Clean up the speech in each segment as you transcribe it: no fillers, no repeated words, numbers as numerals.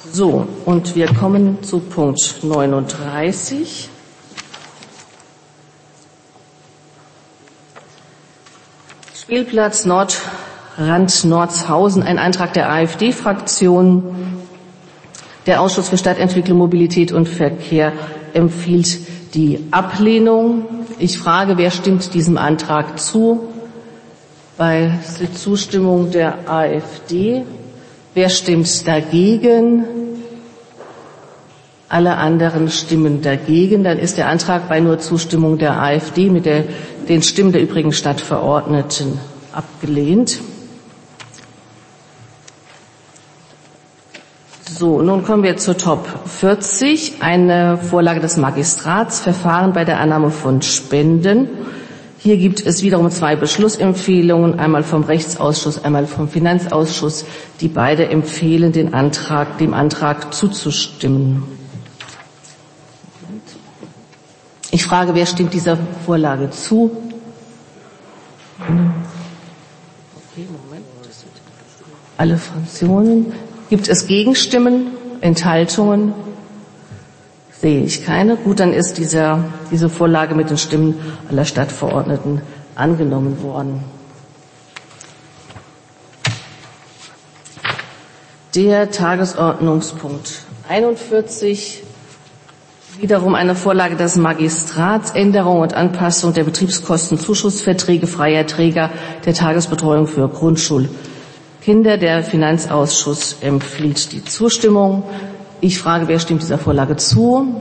So, und wir kommen zu Punkt 39. Spielplatz Nordrand Nordshausen, ein Antrag der AfD-Fraktion. Der Ausschuss für Stadtentwicklung, Mobilität und Verkehr empfiehlt die Ablehnung. Ich frage, wer stimmt diesem Antrag zu? Bei der Zustimmung der AfD. Wer stimmt dagegen? Alle anderen stimmen dagegen. Dann ist der Antrag bei nur Zustimmung der AfD mit den Stimmen der übrigen Stadtverordneten abgelehnt. So, nun kommen wir zur Top 40, eine Vorlage des Magistrats, Verfahren bei der Annahme von Spenden. Hier gibt es wiederum zwei Beschlussempfehlungen, einmal vom Rechtsausschuss, einmal vom Finanzausschuss, die beide empfehlen, dem Antrag zuzustimmen. Ich frage, wer stimmt dieser Vorlage zu? Okay, Moment. Das sind alle Fraktionen. Gibt es Gegenstimmen, Enthaltungen? Sehe ich keine. Gut, dann ist diese Vorlage mit den Stimmen aller Stadtverordneten angenommen worden. Der Tagesordnungspunkt 41, wiederum eine Vorlage des Magistrats, Änderung und Anpassung der Betriebskostenzuschussverträge freier Träger der Tagesbetreuung für Grundschulkinder. Der Finanzausschuss empfiehlt die Zustimmung. Ich frage, wer stimmt dieser Vorlage zu?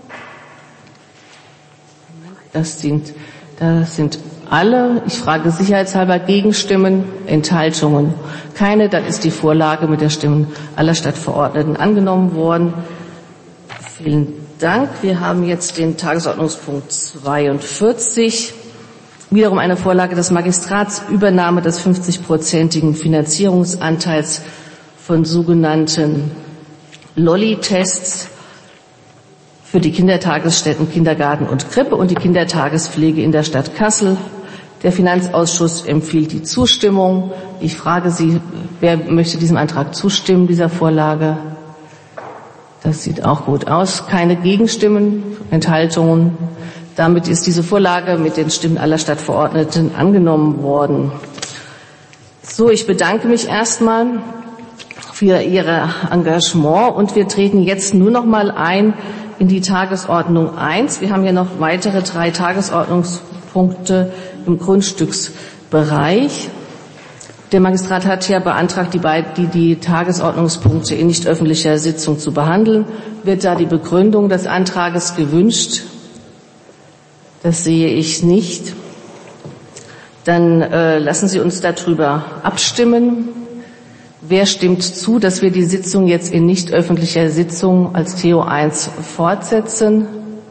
Das sind alle. Ich frage sicherheitshalber Gegenstimmen, Enthaltungen. Keine. Dann ist die Vorlage mit der Stimmen aller Stadtverordneten angenommen worden. Vielen Dank. Wir haben jetzt den Tagesordnungspunkt 42. Wiederum eine Vorlage des Magistrats, Übernahme des 50-prozentigen Finanzierungsanteils von sogenannten Lolli-Tests für die Kindertagesstätten, Kindergarten und Krippe und die Kindertagespflege in der Stadt Kassel. Der Finanzausschuss empfiehlt die Zustimmung. Ich frage Sie, wer möchte diesem Antrag zustimmen, dieser Vorlage? Das sieht auch gut aus. Keine Gegenstimmen, Enthaltungen. Damit ist diese Vorlage mit den Stimmen aller Stadtverordneten angenommen worden. So, ich bedanke mich erstmal für Ihr Engagement und wir treten jetzt nur noch mal ein in die Tagesordnung 1. Wir haben ja noch weitere 3 Tagesordnungspunkte im Grundstücksbereich. Der Magistrat hat ja beantragt, die Tagesordnungspunkte in nicht öffentlicher Sitzung zu behandeln. Wird da die Begründung des Antrages gewünscht? Das sehe ich nicht. Dann lassen Sie uns darüber abstimmen. Wer stimmt zu, dass wir die Sitzung jetzt in nicht öffentlicher Sitzung als TO 1 fortsetzen?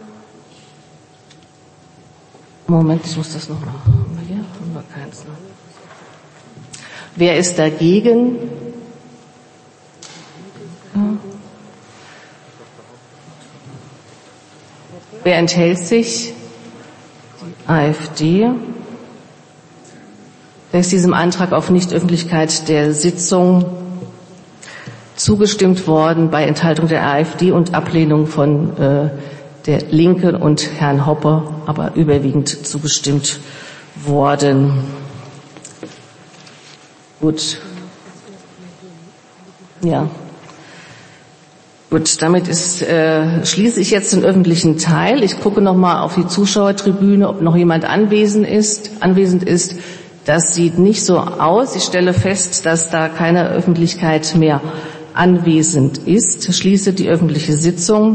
Moment, ich muss das noch mal. Hier haben wir keins. Wer ist dagegen? Ja. Wer enthält sich? Die AfD. Da ist diesem Antrag auf Nichtöffentlichkeit der Sitzung zugestimmt worden bei Enthaltung der AfD und Ablehnung von der Linken und Herrn Hoppe, aber überwiegend zugestimmt worden. Gut. Ja. Gut, damit schließe ich jetzt den öffentlichen Teil. Ich gucke noch mal auf die Zuschauertribüne, ob noch jemand anwesend ist. Das sieht nicht so aus. Ich stelle fest, dass da keine Öffentlichkeit mehr anwesend ist. Ich schließe die öffentliche Sitzung.